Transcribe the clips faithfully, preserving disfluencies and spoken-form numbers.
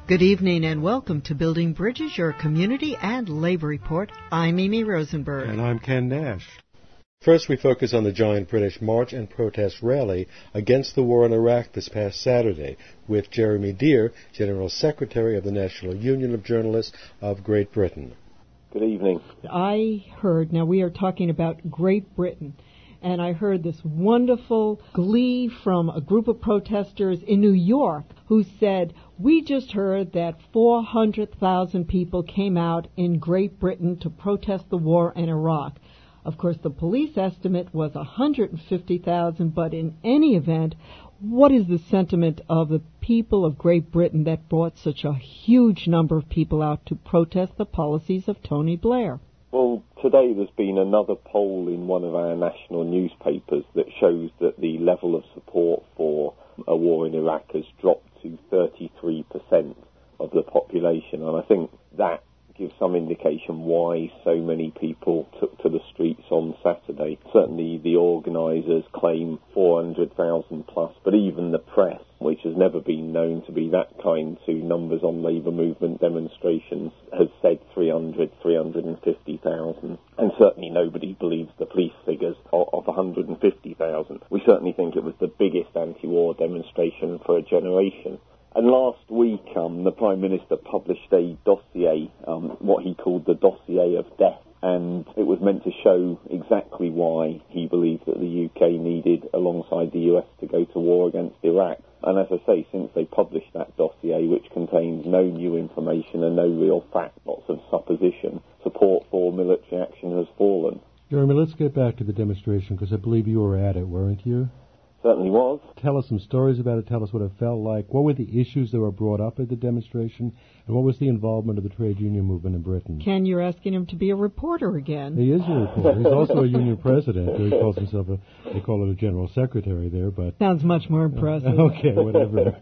Good evening and welcome to Building Bridges, your community and labor report. I'm Amy Rosenberg. And I'm Ken Nash. First, we focus on the giant British march and protest rally against the war in Iraq this past Saturday with Jeremy Dear, General Secretary of the National Union of Journalists of Great Britain. Good evening. I heard, now we are talking about Great Britain, and I heard this wonderful glee from a group of protesters in New York who said, we just heard that four hundred thousand people came out in Great Britain to protest the war in Iraq. Of course, the police estimate was one hundred fifty thousand, but in any event, what is the sentiment of the people of Great Britain that brought such a huge number of people out to protest the policies of Tony Blair? Well, today there's been another poll in one of our national newspapers that shows that the level of support for a war in Iraq has dropped to thirty-three percent of the population, and I think that gives some indication why so many people took to the streets on Saturday. Certainly the organisers claim four hundred thousand plus, but even the press, which has never been known to be that kind to numbers on labour movement demonstrations, has said three hundred, three hundred fifty thousand. And certainly nobody believes the police figures of, of one hundred fifty thousand. We certainly think it was the biggest anti-war demonstration for a generation. And last week, um, the Prime Minister published a dossier, um, what he called the dossier of death, and it was meant to show exactly why he believed that the U K needed, alongside the U S, to go to war against Iraq. And as I say, since they published that dossier, which contains no new information and no real fact, lots of supposition, support for military action has fallen. Jeremy, let's get back to the demonstration, because I believe you were at it, weren't you? Certainly was. Tell us some stories about it. Tell us what it felt like. What were the issues that were brought up at the demonstration? And what was the involvement of the trade union movement in Britain? Ken, you're asking him to be a reporter again. He is a reporter. He's also a union president. He calls himself a, they call it a general secretary there, but... Sounds much more impressive. Okay, whatever.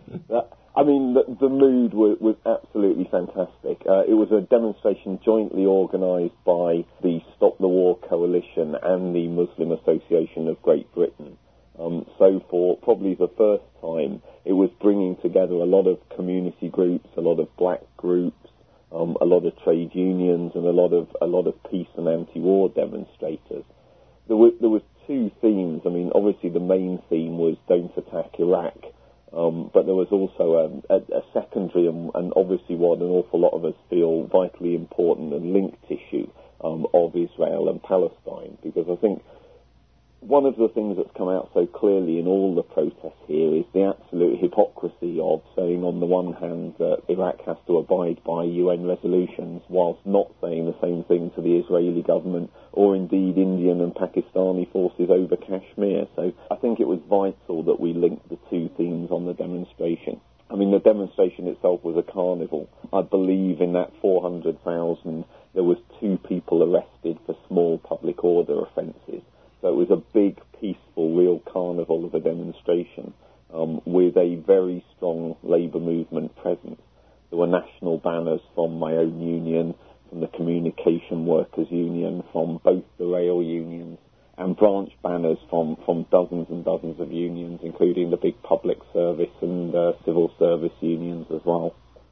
I mean, the, the mood was, was absolutely fantastic. Uh, it was a demonstration jointly organised by the Stop the War Coalition and the Muslim Association of Great Britain. Um, so for probably the first time, it was bringing together a lot of community groups, a lot of black groups, um, a lot of trade unions, and a lot of a lot of peace and anti-war demonstrators. There were there was two themes. I mean, obviously the main theme was "Don't attack Iraq," um, but there was also a, a, a secondary and, and obviously what an awful lot of us feel vitally important and linked issue um, of Israel and Palestine, because I think one of the things that's come out so clearly in all the protests here is the absolute hypocrisy of saying on the one hand that Iraq has to abide by U N resolutions whilst not saying the same thing to the Israeli government or indeed Indian and Pakistani forces over Kashmir. So I think it was vital that we linked the two themes on the demonstration. I mean, the demonstration itself was a carnival. I believe in that four hundred thousand there was two people arrested for small public order offences. So it was a big, peaceful, real carnival of a demonstration um, with a very strong labour movement presence. There were national banners from my own union, from the Communication Workers Union, from both the rail unions, and branch banners from, from dozens and dozens of unions, including the big public service and uh, civil service unions as well.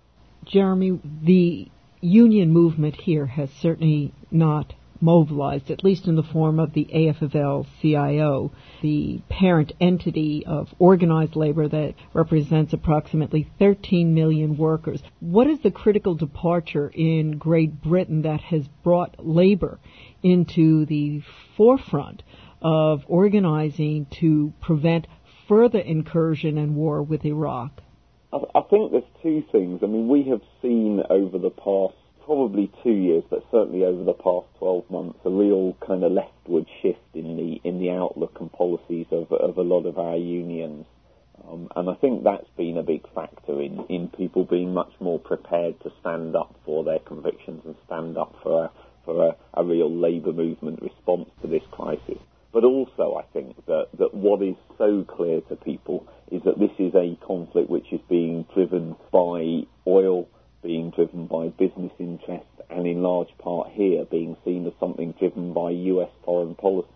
Jeremy, the union movement here has certainly not mobilized, at least in the form of the A F F L C I O, the parent entity of organized labor that represents approximately thirteen million workers. What is the critical departure in Great Britain that has brought labor into the forefront of organizing to prevent further incursion and war with Iraq? I think there's two things. I mean, we have seen over the past probably two years, but certainly over the past twelve months, a real kind of leftward shift in the in the outlook and policies of, of a lot of our unions. Um, and I think that's been a big factor in, in people being much more prepared to stand up for their convictions and stand up for a, for a, a real labour movement response to this crisis. But also I think that, that what is so clear to people is that this is a conflict which is being driven by oil, being driven by business interests, and in large part here being seen as something driven by U S foreign policy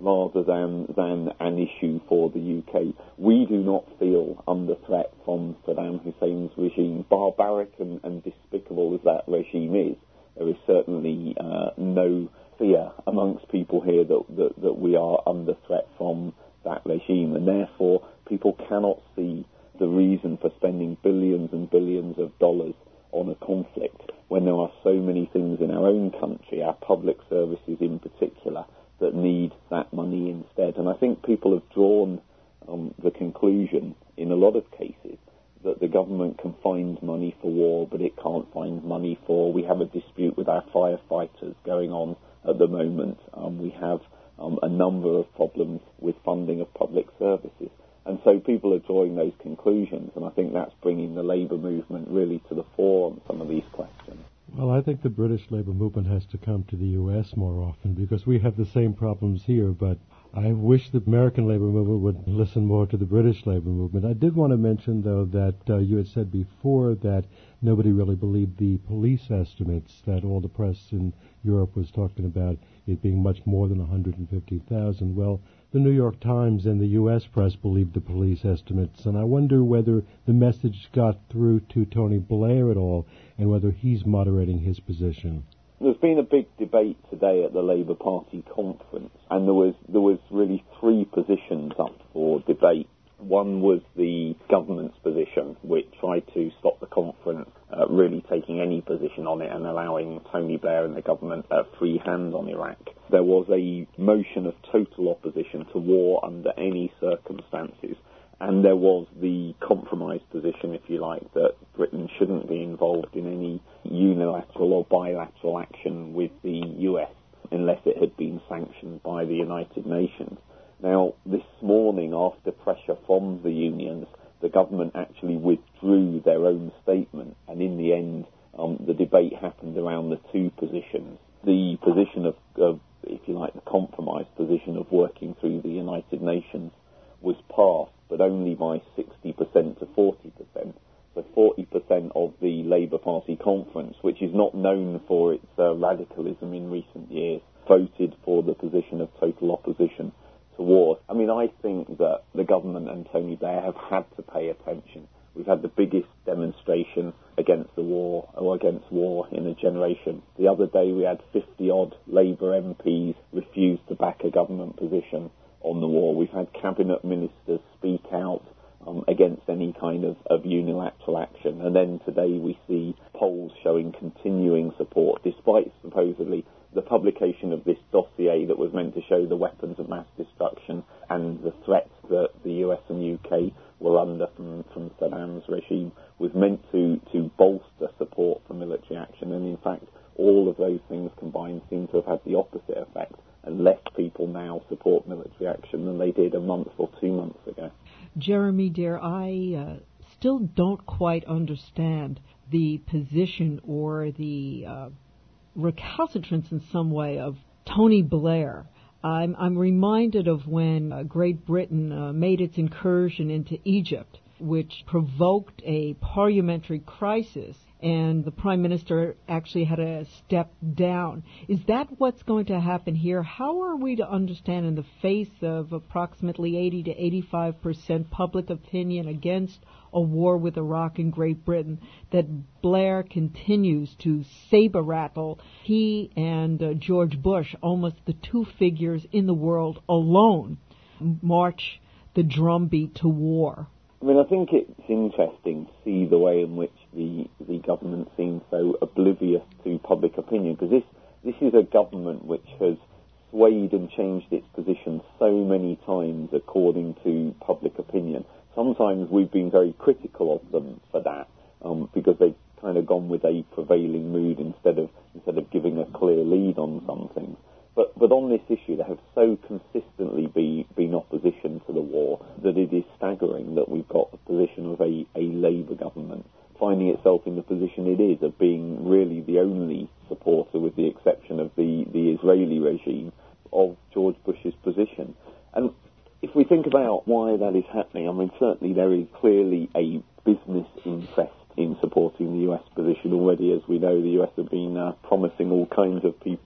rather than, than an issue for the U K. We do not feel under threat from Saddam Hussein's regime. Barbaric and, and despicable as that regime is, there is certainly uh, no fear amongst people here that, that, that we are under threat from that regime, and therefore people cannot see the reason for spending billions and billions of dollars on a conflict when there are so many things in our own country, our public services in particular, that need that money instead. And I think people have drawn um, the conclusion in a lot of cases that the government can find money for war, but it can't find money for... We have a dispute with our firefighters going on at the moment. Um, we have um, a number of problems with funding of public services. And so people are drawing those conclusions, and I think that's bringing the Labour movement really to the fore on some of these questions. Well, I think the British Labour movement has to come to the U S more often because we have the same problems here, but I wish the American Labour movement would listen more to the British Labour movement. I did want to mention, though, that uh, you had said before that nobody really believed the police estimates, that all the press in Europe was talking about it being much more than one hundred fifty thousand. Well, the New York Times and the U S press believed the police estimates, and I wonder whether the message got through to Tony Blair at all and whether he's moderating his position. There's been a big debate today at the Labour Party conference, and there was there was really three positions up for debate. One was the government's position, which tried to stop the conference uh, really taking any position on it and allowing Tony Blair and the government a free hand on Iraq. There was a motion of total opposition to war under any circumstances, and there was the compromise position, if you like, that Britain shouldn't be involved in any unilateral or bilateral action with the U S unless it had been sanctioned by the United Nations. Now, this morning, after pressure from the unions, the government actually withdrew their own statement, and in the end, um, the debate happened around the two positions. The position of, of, if you like, the compromise position of working through the United Nations was passed, but only by sixty percent to forty percent. So forty percent of the Labour Party conference, which is not known for its uh, radicalism in recent years, voted for the position of total opposition to war. I mean, I think that the government and Tony Blair have had to pay attention. We've had the biggest demonstration against the war, or against war in a generation. The other day we had fifty-odd Labour M Ps refuse to back a government position on the war. We've had cabinet ministers speak out um, against any kind of, of unilateral action. And then today we see polls showing continuing support, despite supposedly the publication of this dossier that was meant to show the weapons of mass destruction and the threats that the U S and U K were under from, from Saddam's regime, was meant to, to bolster support for military action. And in fact, all of those things combined seem to have had the opposite effect, and less people now support military action than they did a month or two months ago. Jeremy, dear, I uh, still don't quite understand the position or the uh, recalcitrance in some way of Tony Blair. I'm, I'm reminded of when uh, Great Britain uh, made its incursion into Egypt, which provoked a parliamentary crisis, and the Prime Minister actually had to step down. Is that what's going to happen here? How are we to understand, in the face of approximately eighty to eighty-five percent public opinion against a war with Iraq and Great Britain, that Blair continues to saber-rattle? He and uh, George Bush, almost the two figures in the world alone, march the drumbeat to war. I mean, I think it's interesting to see the way in which the, the government seems so oblivious to public opinion, because this, this is a government which has swayed and changed its position so many times according to public opinion. Sometimes we've been very critical of them for that, um, because they've kind of gone with a prevailing mood instead of instead of giving a clear lead on some things. But but on this issue, they have so consistently be, been opposition to the war that it is staggering that we've got the position of a, a Labour government finding itself in the position it is of being really the only supporter, with the exception of the, the Israeli regime, of George Bush's position. And if we think about why that is happening, I mean, certainly there is clearly a business interest in supporting the U S position already. As we know, the U S have been uh, promising all kinds of bits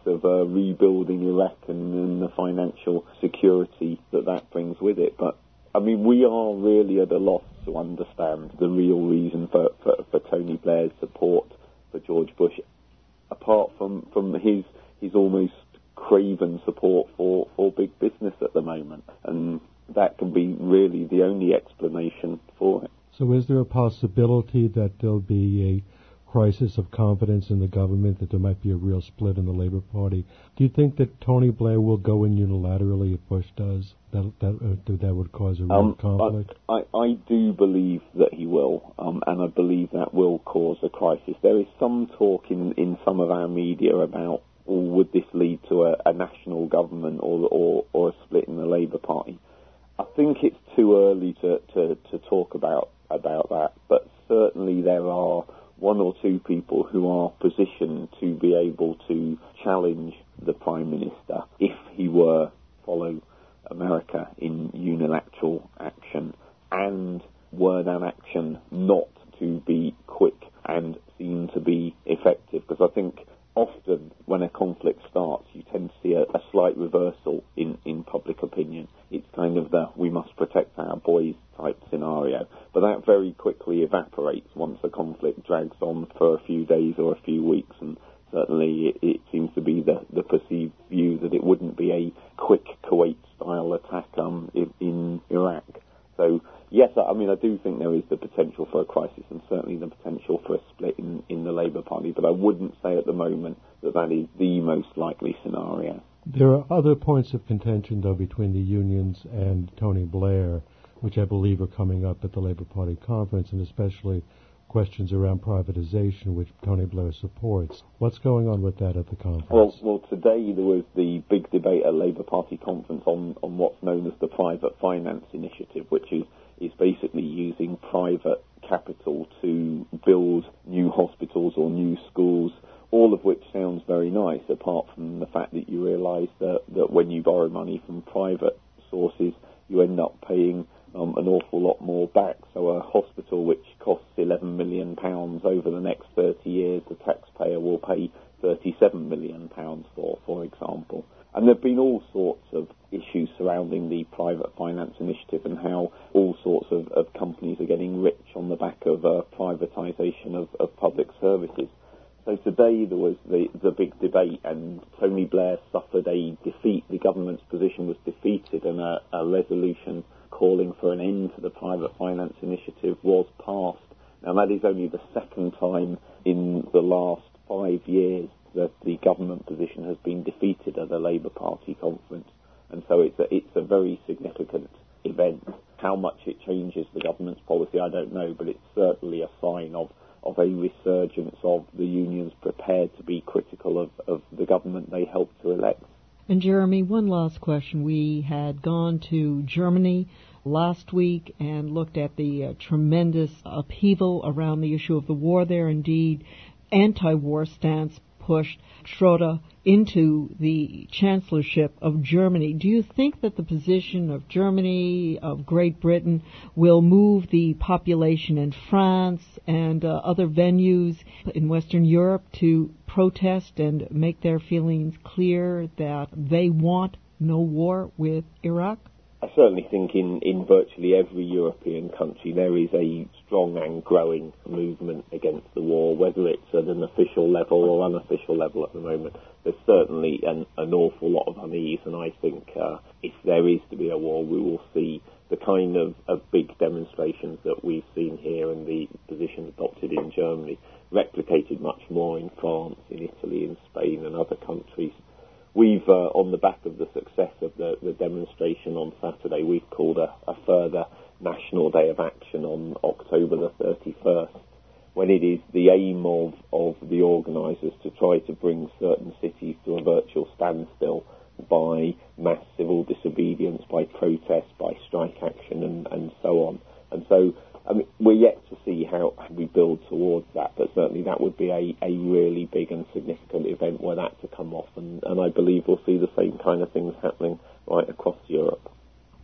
of uh, rebuilding Iraq and, and the financial security that that brings with it. But, I mean, we are really at a loss to understand the real reason for, for, for Tony Blair's support for George Bush, apart from, from his his almost craven support for, for big business at the moment. And that can be really the only explanation for it. So is there a possibility that there'll be a crisis of confidence in the government, that there might be a real split in the Labour Party? Do you think that Tony Blair will go in unilaterally if Bush does? That that, uh, that would cause a real um, conflict? I, I, I do believe that he will, um, and I believe that will cause a crisis. There is some talk in, in some of our media about, or would this lead to a, a national government or, or, or a split in the Labour Party? I think it's too early to, to, to talk about about that, but certainly there are one or two people who are positioned to be able to challenge the Prime Minister if he were to follow America in unilateral action, and were that action not to be quick and seem to be effective. Because I think often when a conflict starts, you tend to see a, a slight reversal in, in public opinion. It's kind of the we must protect our boys type scenario. But that very quickly evaporates once a conflict drags on for a few days or a few weeks. And certainly it, it seems to be the, the perceived view that it wouldn't be a quick Kuwait-style attack um, in, in Iraq. So, yes, I mean, I do think there is the potential for a crisis and certainly the potential for a split in, in the Labour Party, but I wouldn't say at the moment that that is the most likely scenario. There are other points of contention, though, between the unions and Tony Blair, which I believe are coming up at the Labour Party conference, and especially questions around privatization, which Tony Blair supports. What's going on with that at the conference? Well, well, today there was the big debate at Labour Party conference on, on what's known as the Private Finance Initiative, which is, is basically using private capital to build new hospitals or new schools, all of which sounds very nice, apart from the fact that you realise that, that when you borrow money from private sources, you end up paying Um, an awful lot more back. So a hospital which costs eleven million pounds over the next thirty years, the taxpayer will pay thirty-seven million pounds for, for example. And there have been all sorts of issues surrounding the Private Finance Initiative and how all sorts of, of companies are getting rich on the back of uh, privatisation of, of public services. So today there was the, the big debate, and Tony Blair suffered a defeat. The government's position was defeated, and a, a resolution calling for an end to the Private Finance Initiative was passed. Now, that is only the second time in the last five years that the government position has been defeated at a Labour Party conference. And so it's a, it's a very significant event. How much it changes the government's policy, I don't know, but it's certainly a sign of, of a resurgence of the unions prepared to be critical of, of the government they helped to elect. And Jeremy, one last question. We had gone to Germany last week and looked at the uh, tremendous upheaval around the issue of the war there. Indeed, anti-war stance pushed Schroeder into the chancellorship of Germany. Do you think that the position of Germany, of Great Britain, will move the population in France and uh, other venues in Western Europe to protest and make their feelings clear that they want no war with Iraq? I certainly think in, in virtually every European country there is a strong and growing movement against the war, whether it's at an official level or unofficial level at the moment. There's certainly an, an awful lot of unease, and I think uh, if there is to be a war, we will see the kind of, of big demonstrations that we've seen here and the position adopted in Germany replicated much more in France, in Italy, in Spain and other countries. We've, uh, on the back of the success of the, the demonstration on Saturday, we've called a, a further National Day of Action on October the thirty-first, when it is the aim of, of the organisers to try to bring certain cities to a virtual standstill by mass civil disobedience, by protest, by strike action and, and so on. And so I mean, we're yet to see how we build towards that, but certainly that would be a, a really big and significant event were that to come off, and, and I believe we'll see the same kind of things happening right across Europe.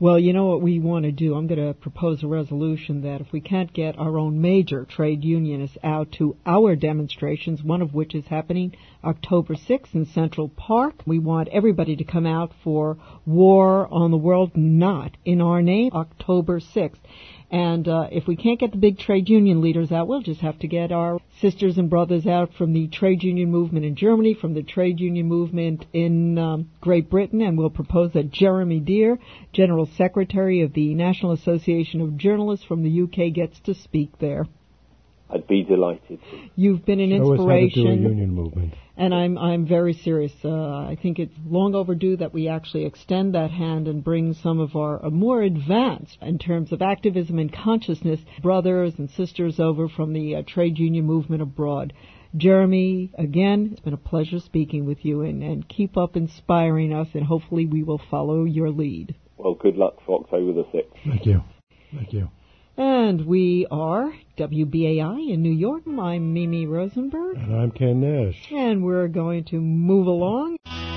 Well, you know what we want to do? I'm going to propose a resolution that if we can't get our own major trade unionists out to our demonstrations, one of which is happening October sixth in Central Park, we want everybody to come out for War on the World Not in Our Name, October sixth. And uh, if we can't get the big trade union leaders out, we'll just have to get our sisters and brothers out from the trade union movement in Germany, from the trade union movement in um, Great Britain, and we'll propose that Jeremy Dear, General Secretary of the National Association of Journalists from the U K, gets to speak there. I'd be delighted. You've been an Show inspiration. us how to do a union movement. And I'm I'm very serious. Uh, I think it's long overdue that we actually extend that hand and bring some of our uh, more advanced, in terms of activism and consciousness, brothers and sisters over from the uh, trade union movement abroad. Jeremy, again, it's been a pleasure speaking with you, and, and keep up inspiring us, and hopefully we will follow your lead. Well, good luck for October the sixth. Thank you. Thank you. And we are W B A I in New York. I'm Mimi Rosenberg. And I'm Ken Nash. And we're going to move along.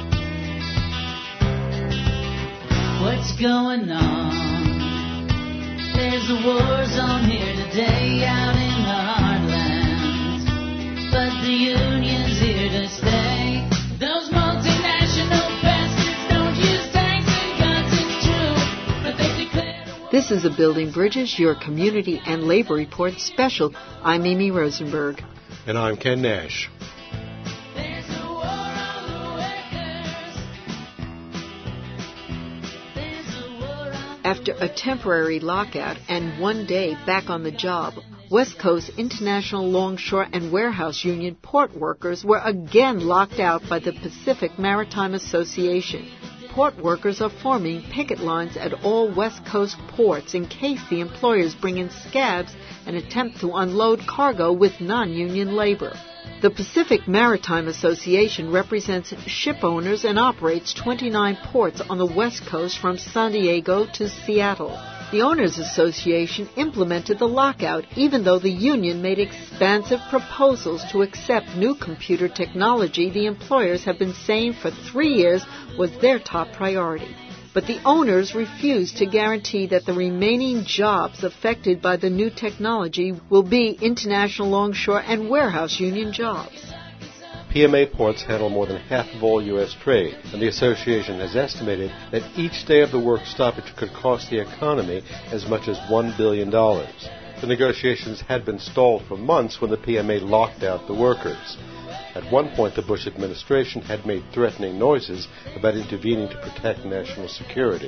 What's going on? There's a war zone here today out in the heartland. But the union's here to stay. Those multinational bastards don't use tanks and guns, it's true. But they declare... This is a Building Bridges, your community and labor report special. I'm Mimi Rosenberg. And I'm Ken Nash. There's a war on the workers. There's a war on... After a temporary lockout and one day back on the job, West Coast International Longshore and Warehouse Union port workers were again locked out by the Pacific Maritime Association. Port workers are forming picket lines at all West Coast ports in case the employers bring in scabs and attempt to unload cargo with non-union labor. The Pacific Maritime Association represents ship owners and operates twenty-nine ports on the West Coast from San Diego to Seattle. The Owners Association implemented the lockout even though the union made expansive proposals to accept new computer technology the employers have been saying for three years was their top priority. But the owners refused to guarantee that the remaining jobs affected by the new technology will be International Longshore and Warehouse Union jobs. P M A ports handle more than half of all U S trade, and the association has estimated that each day of the work stoppage could cost the economy as much as one billion dollars. The negotiations had been stalled for months when the P M A locked out the workers. At one point, the Bush administration had made threatening noises about intervening to protect national security.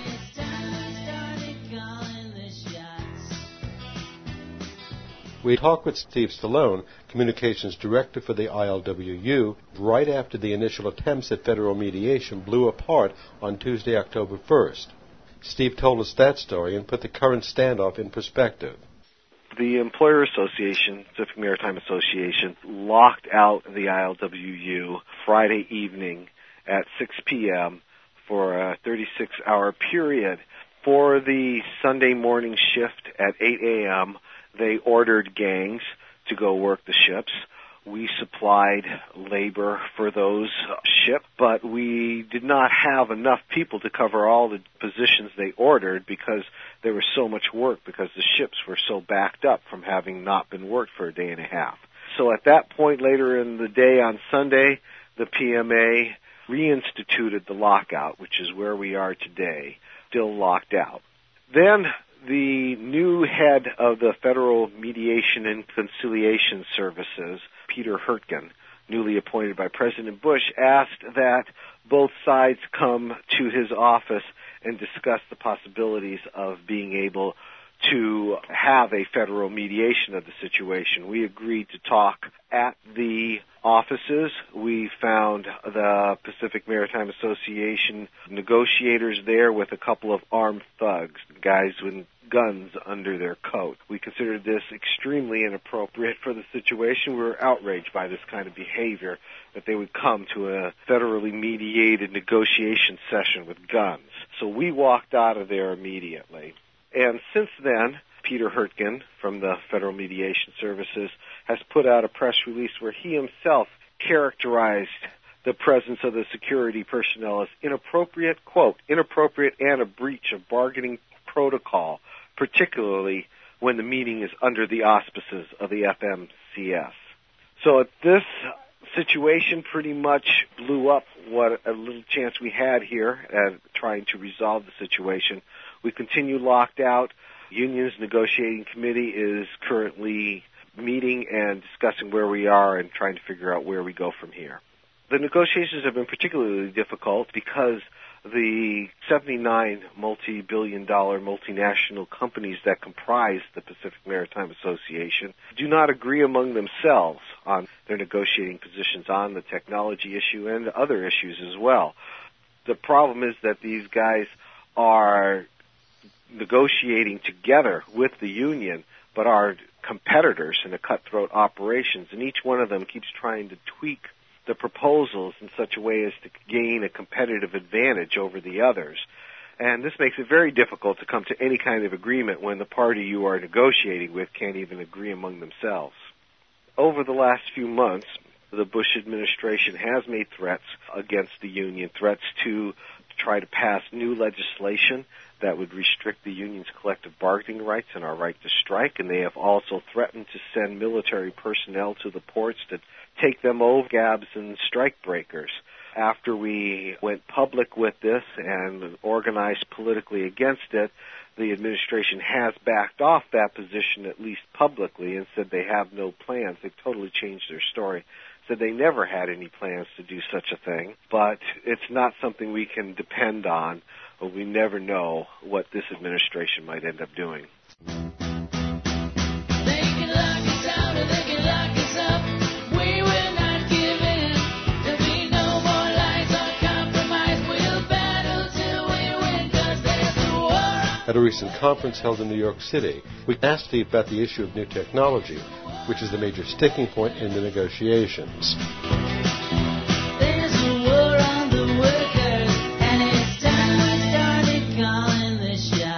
We talked with Steve Stallone, Communications Director for the I L W U, right after the initial attempts at federal mediation blew apart on Tuesday, October first. Steve told us that story and put the current standoff in perspective. The Employer Association, Pacific Maritime Association, locked out the I L W U Friday evening at six p.m. for a thirty-six hour period. For the Sunday morning shift at eight a.m., they ordered gangs to go work the ships. We supplied labor for those ships, but we did not have enough people to cover all the positions they ordered because there was so much work because the ships were so backed up from having not been worked for a day and a half. So at that point later in the day on Sunday, the P M A reinstituted the lockout, which is where we are today, still locked out. Then the new head of the Federal Mediation and Conciliation Services, Peter Hurtgen, newly appointed by President Bush, asked that both sides come to his office and discuss the possibilities of being able to have a federal mediation of the situation. We agreed to talk at the offices. We found the Pacific Maritime Association negotiators there with a couple of armed thugs, guys with guns under their coat. We considered this extremely inappropriate for the situation. We were outraged by this kind of behavior, that they would come to a federally mediated negotiation session with guns. So we walked out of there immediately. And since then, Peter Hurtgen from the Federal Mediation Services has put out a press release where he himself characterized the presence of the security personnel as inappropriate, quote, inappropriate and a breach of bargaining protocol, particularly when the meeting is under the auspices of the F M C S. So this situation pretty much blew up what a little chance we had here at trying to resolve the situation. We continue locked out. Union's negotiating committee is currently meeting and discussing where we are and trying to figure out where we go from here. The negotiations have been particularly difficult because the seventy-nine multi-billion dollar multinational companies that comprise the Pacific Maritime Association do not agree among themselves on their negotiating positions on the technology issue and other issues as well. The problem is that these guys are negotiating together with the union, but are competitors in a cutthroat operations, and each one of them keeps trying to tweak the proposals in such a way as to gain a competitive advantage over the others. And this makes it very difficult to come to any kind of agreement when the party you are negotiating with can't even agree among themselves. Over the last few months, the Bush administration has made threats against the union, threats to try to pass new legislation that would restrict the union's collective bargaining rights and our right to strike, and they have also threatened to send military personnel to the ports to take them over gabs and strike breakers. After we went public with this and organized politically against it, the administration has backed off that position, at least publicly, and said they have no plans. They've totally changed their story. Said they never had any plans to do such a thing, but it's not something we can depend on. We never know what this administration might end up doing. They can lock us out or they can lock us up. We will not give in. There'll be no more lies or compromise. We'll battle till we win, 'cause there's a war. At a recent conference held in New York City, we asked Steve about the issue of new technology, which is the major sticking point in the negotiations. There's a war on the workers, and it's time I started calling the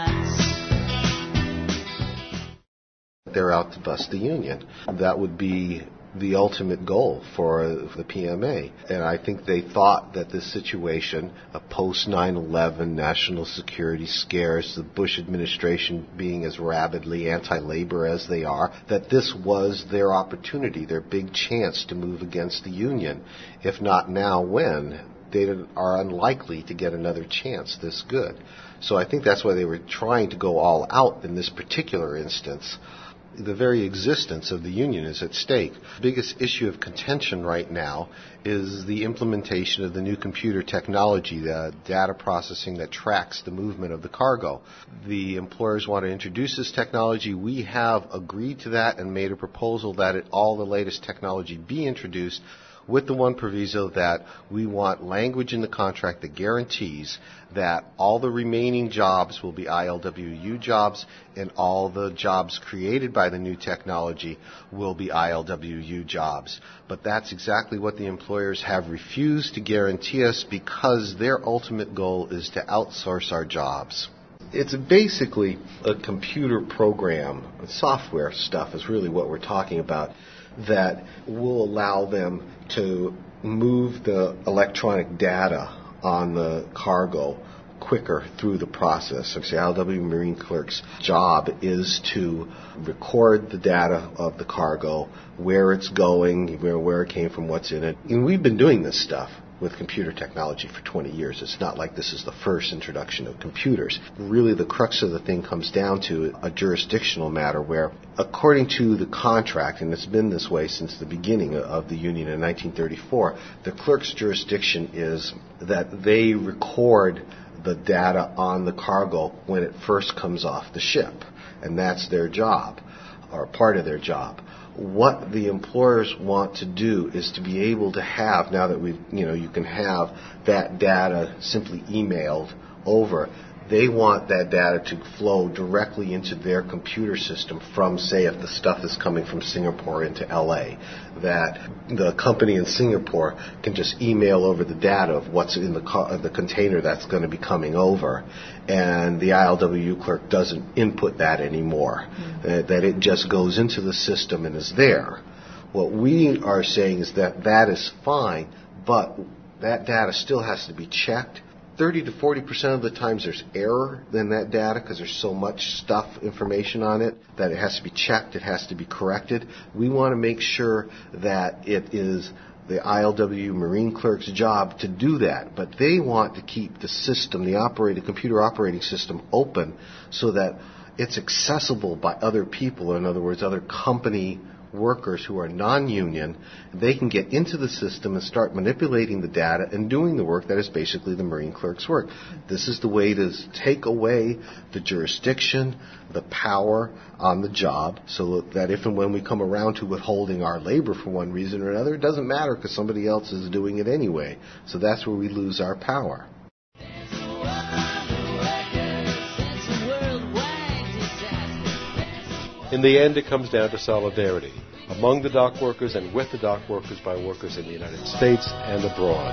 shots. They're out to bust the union. That would be the ultimate goal for the P M A. And I think they thought that this situation, a post nine eleven national security scares, the Bush administration being as rabidly anti-labor as they are, that this was their opportunity, their big chance to move against the union. If not now, when? They are unlikely to get another chance this good. So I think that's why they were trying to go all out in this particular instance. The very existence of the union is at stake. The biggest issue of contention right now is the implementation of the new computer technology, the data processing that tracks the movement of the cargo. The employers want to introduce this technology. We have agreed to that and made a proposal that it, all the latest technology be introduced, with the one proviso that we want language in the contract that guarantees that all the remaining jobs will be I L W U jobs and all the jobs created by the new technology will be I L W U jobs. But that's exactly what the employers have refused to guarantee us, because their ultimate goal is to outsource our jobs. It's basically a computer program, software stuff is really what we're talking about, that will allow them to move the electronic data on the cargo quicker through the process. So the I L W Marine Clerk's job is to record the data of the cargo, where it's going, where, where it came from, what's in it. And we've been doing this stuff with computer technology for twenty years. It's not like this is the first introduction of computers. Really, the crux of the thing comes down to a jurisdictional matter where, according to the contract, and it's been this way since the beginning of the union in nineteen thirty-four, the clerk's jurisdiction is that they record the data on the cargo when it first comes off the ship. And that's their job, or part of their job. What the employers want to do is to be able to have, now that we've, you know, you can have that data simply emailed over, they want that data to flow directly into their computer system from, say, if the stuff is coming from Singapore into L A, that the company in Singapore can just email over the data of what's in the, co- the container that's going to be coming over, and the I L W U clerk doesn't input that anymore, mm-hmm. uh, that it just goes into the system and is there. What we are saying is that that is fine, but that data still has to be checked. thirty to forty percent of the times there's error in that data because there's so much stuff, information on it, that it has to be checked, it has to be corrected. We want to make sure that it is the I L W Marine Clerk's job to do that, but they want to keep the system, the operating, computer operating system open so that it's accessible by other people, in other words, other company workers who are non-union. They can get into the system and start manipulating the data and doing the work that is basically the Marine Clerk's work. This is the way to take away the jurisdiction, the power on the job, so that if and when we come around to withholding our labor for one reason or another, it doesn't matter because somebody else is doing it anyway. So that's where we lose our power. In the end, it comes down to solidarity among the dock workers and with the dock workers by workers in the United States and abroad.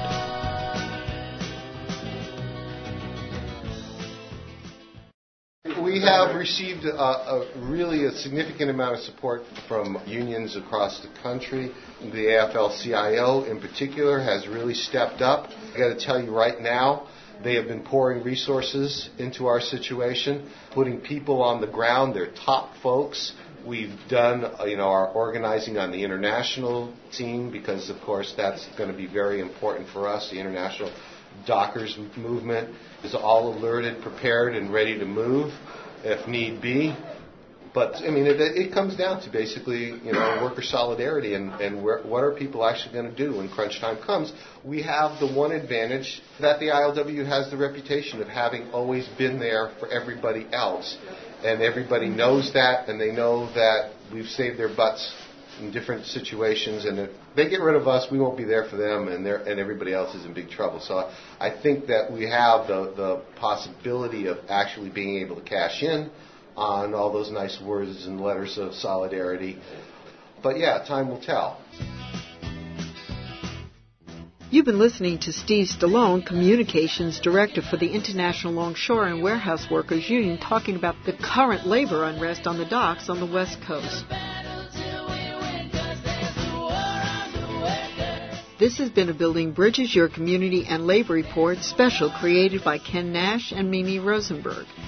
We have received a, a really a significant amount of support from unions across the country. The A F L C I O in particular has really stepped up. I got to tell you right now, they have been pouring resources into our situation, putting people on the ground, their top folks. We've done, you know, our organizing on the international scene because, of course, that's going to be very important for us. The international dockers movement is all alerted, prepared, and ready to move if need be. But, I mean, it, it comes down to basically, you know, worker solidarity and, and where, what are people actually going to do when crunch time comes. We have the one advantage that the I L W has the reputation of having always been there for everybody else. And everybody knows that, and they know that we've saved their butts in different situations. And if they get rid of us, we won't be there for them, and, and everybody else is in big trouble. So I think that we have the, the possibility of actually being able to cash in on all those nice words and letters of solidarity. But yeah, time will tell. You've been listening to Steve Stallone, Communications Director for the International Longshore and Warehouse Workers Union, talking about the current labor unrest on the docks on the West Coast. This has been a Building Bridges, Your Community and Labor Report special created by Ken Nash and Mimi Rosenberg.